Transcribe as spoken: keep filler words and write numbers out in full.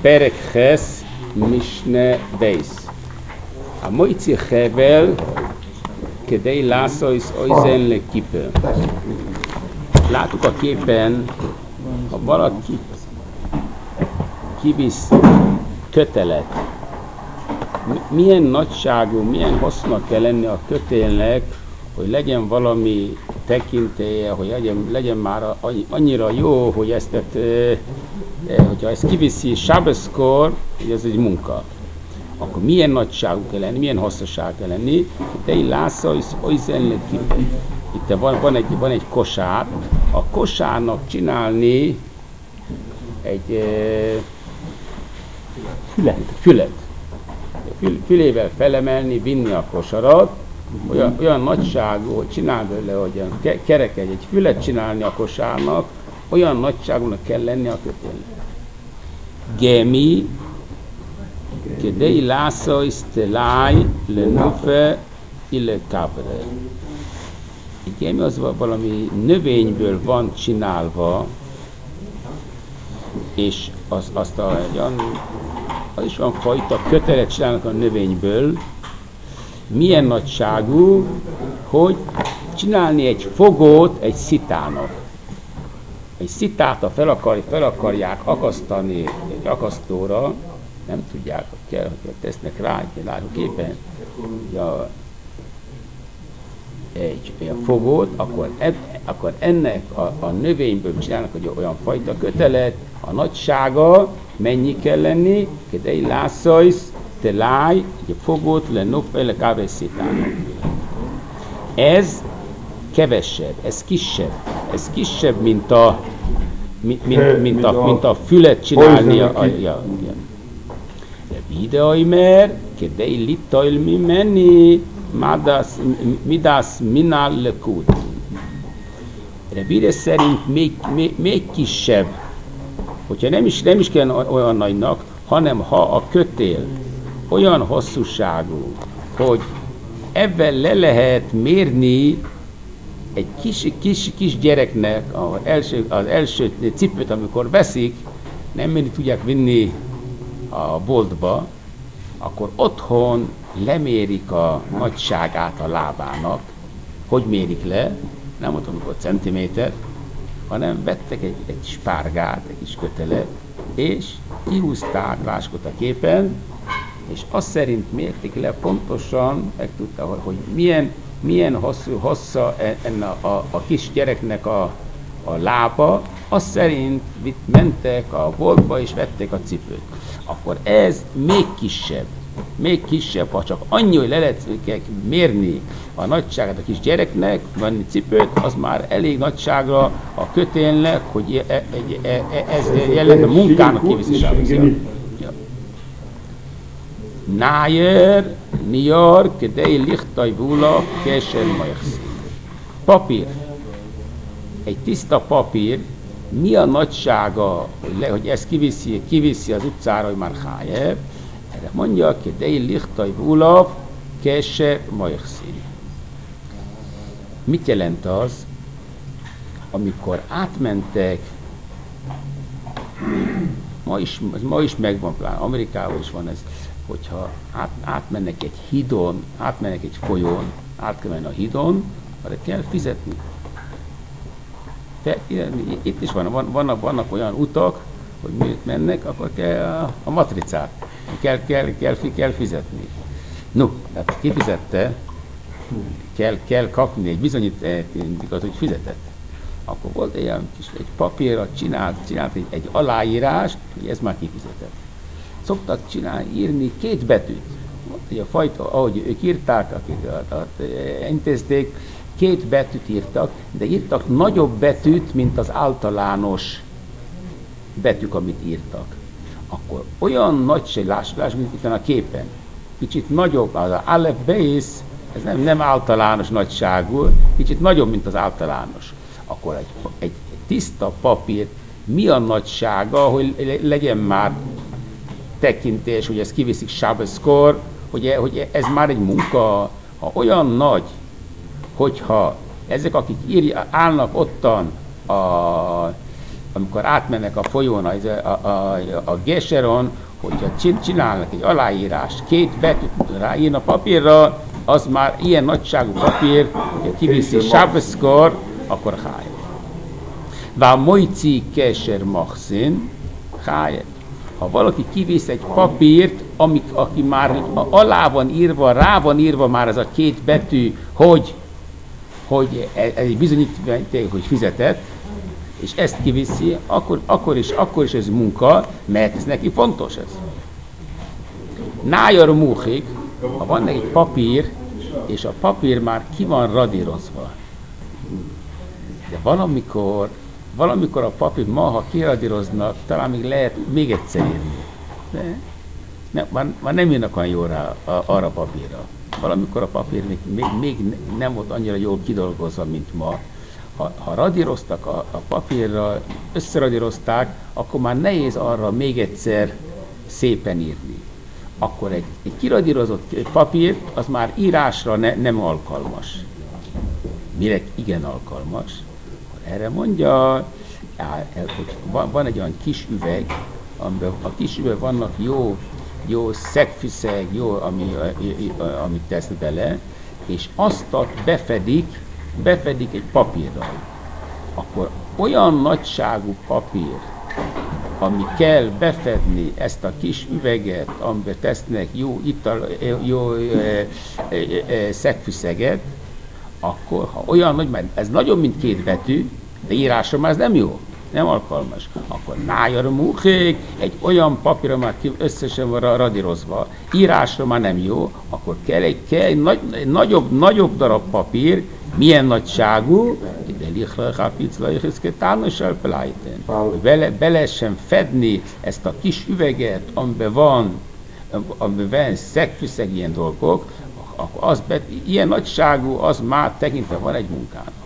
Perekhes Misne Beis. A moitzi hevel kedei lászajsz oizen le kipe. Látjuk a képen, ha valaki kivisz kötelet, milyen nagyságú, milyen hosszúnak kell lenni a kötélnek, hogy legyen valami tekintélye, hogy legyen, legyen már annyira jó, hogy ezt, e, hogyha ezt kiviszi sábeszkor, hogy ez egy munka. Akkor milyen nagyságú kell lenni, milyen hosszaság kell lenni, de így látsza, hogy itt van, van, egy, van egy kosár, a kosárnak csinálni egy e, fület, fület. Fül, fülével felemelni, vinni a kosarat, olyan, olyan nagyságú, hogy csinál belőle, hogy kerek egy, egy fület csinálni a kosárnak, olyan nagyságúnak kell lenni a kötélnek. Gemi, kedei lászai szteláj, le nufe, ille kabre. Egy gemi az valami növényből van csinálva, és az, azt a, olyan, az is van fajta kötelet csinálnak a növényből, milyen nagyságú, hogy csinálni egy fogót egy szitának. Egy szitát fel, akar, fel akarják akasztani egy akasztóra, nem tudják, hogy kell, hogy tesznek rá, látjuk éppen, ja, egy olyan fogót, akkor, eb, akkor ennek a, a növényből csinálnak egy olyan fajta kötelet, a nagysága mennyi kell lenni, kedei lászajsz, te láj, egy fogót le nuffe le kávészítának. Ez kevesebb, ez kisebb, ez kisebb, mint a, mint, mint, mint a, mint a fület csinálni. A, a, ja, ja. De videóimer, kedei littail mi menni, midas minál lekút. Rebide szerint még, még, még kisebb, hogyha nem is, nem is kell olyan nagynak, hanem ha a kötél olyan hosszúságú, hogy ebben le lehet mérni egy kis, kis, kis gyereknek az első, az első cipőt, amikor veszik, nem mindig tudják vinni a boltba, akkor otthon lemérik a nagyságát a lábának. Hogy mérik le? Nem mondom, amikor centiméter, hanem vettek egy, egy spárgát, egy kis kötelet, és kihúzták, láskott a képen, és azt szerint mérték le pontosan, megtudta, hogy, hogy milyen, milyen hosszú, hossza enne a, a, a kis gyereknek a, a lába, azt szerint mentek a boltba és vették a cipőt. Akkor ez még kisebb, még kisebb, ha csak annyi, hogy le lehet mérni a nagyságát a kis gyereknek, venni cipőt, az már elég nagyságra a kötélnek, hogy e, e, e, ez jelent a munkának kiviszítása. Nájer, Nior, kedei lichtaj vula, kesen majchsz. Papír. Egy tiszta papír, mi a nagysága, hogy ezt kiviszi, kiviszi az utcára, hogy már hájeb? Erre mondja, kedei lichtaj vula, kesen majchsz. Mit jelent az, amikor átmentek, ma is, ma is megvan, plán, Amerikában is van ez, hogyha át, átmennek egy hídon, átmennek egy folyón, át kell menni a hídon, arra kell fizetni. De, itt is van, van, vannak, vannak olyan utak, hogy miért mennek, akkor kell a, a matricát, kell, kell, kell, kell fizetni. No, hát kifizette, kell, kell kapni egy bizonyítékot, hogy fizetett. Akkor volt ilyen kis egy papírra, csinált, csinált egy, egy aláírást, hogy ez már kifizetett. Szoktak csinálni, írni két betűt. Hogy a fajta, ahogy ők írták, akik intézték, két betűt írtak, de írtak nagyobb betűt, mint az általános betűk, amit írtak. Akkor olyan nagyság, lássuk, mint itt a képen, kicsit nagyobb, az Aleph Beis, ez nem, nem általános nagyságú, kicsit nagyobb, mint az általános. Akkor egy, egy tiszta papír, mi a nagysága, hogy legyen már tekintés, hogy ezt kiviszik sábeszkor, hogy, hogy ez már egy munka, ha olyan nagy, hogyha ezek, akik írja, állnak ottan a amikor átmennek a folyón, a, a, a, a Geseron, hogyha csinálnak egy aláírást, két betűt ráírna papírra, az már ilyen nagyságú papír, hogy kiviszi Sábeszkor, akkor háj. Vá mojci keser machszin, háj. Ha valaki kivisz egy papírt, amik, aki már alá van írva, rá van írva már ez a két betű, hogy, hogy egy bizonyíték, hogy fizetett, és ezt kiviszi, akkor, akkor, is, akkor is ez munka, mert ez neki fontos ez. Nájar múhik, ha van egy papír, és a papír már ki van radírozva. De valamikor, valamikor a papír, ma, ha kiradíroznak, talán még lehet még egyszer írni. De ne, már, már nem jönnek olyan jól rá a, arra a papírra. Valamikor a papír még, még, még nem volt annyira jól kidolgozva, mint ma. Ha, ha radíroztak a, a papírra, összeradírozták, akkor már nehéz arra még egyszer szépen írni. Akkor egy, egy kiradírozott papír, az már írásra ne, nem alkalmas. Mire igen alkalmas? Akkor erre mondja, hogy van, van egy olyan kis üveg, amiben a kis üveg vannak jó, jó szegfűszeg, jó, ami, amit tesz bele, és azt befedik, befedik egy papírral. Akkor olyan nagyságú papír, ami kell befedni ezt a kis üveget, amiben tesznek jó ital, jó e, e, e, szegfűszeget, akkor, ha olyan nagy, mert ez nagyobb, mint két betű, de írásra már ez nem jó, nem alkalmas. Akkor nájar múhék, egy olyan papírra már összesen van radírozva, írásra már nem jó, akkor kell egy, kell egy, nagy, egy nagyobb, nagyobb darab papír, milyen nagyságú, hogy bele, bele sem fedni ezt a kis üveget, amiben van, amiben van szegfűszeg, ilyen dolgok, akkor az, ilyen nagyságú, az már tekintve van egy munkának.